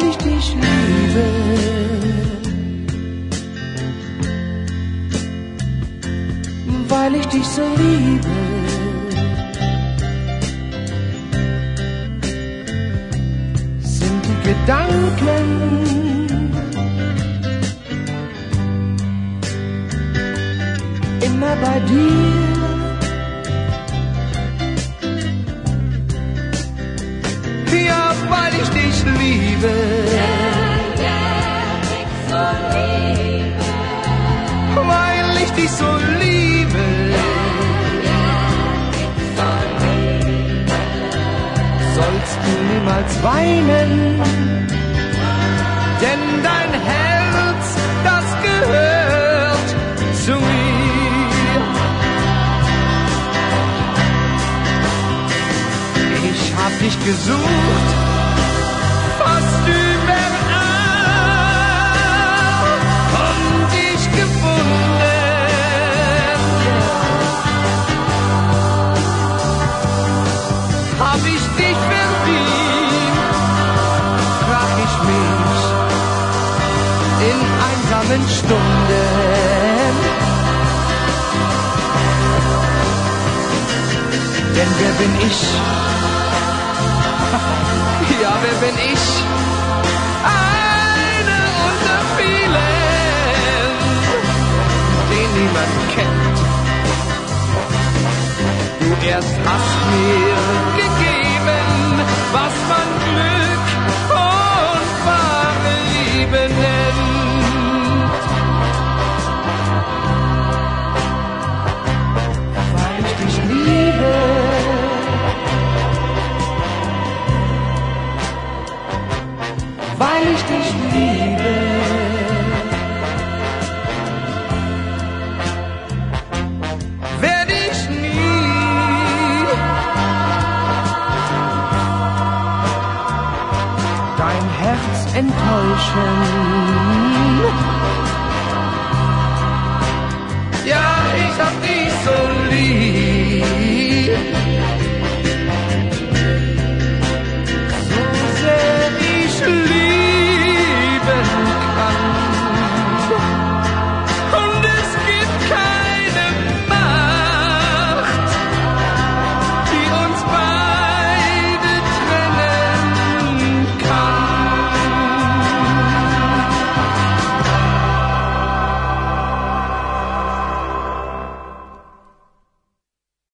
ich dich liebe. Weil ich dich so liebe. Sind die Gedanken immer bei dir? Ja, weil ich dich liebe. Weil ich dich so liebe. Sollst du niemals weinen, denn dein Herz, das gehört zu mir. Ich hab dich gesucht, fast überall, und dich gefunden. Hab ich dich verdient, frag ich mich in einsamen Stunden. Denn wer bin ich? Ja, wer bin ich? Einer unter vielen, den niemand kennt. Du erst hast mir gegeben, was man Glück und wahre Liebe nennt. Weil ich dich liebe. Weil ich dich liebe. Werd ich nie dein Herz enttäuschen.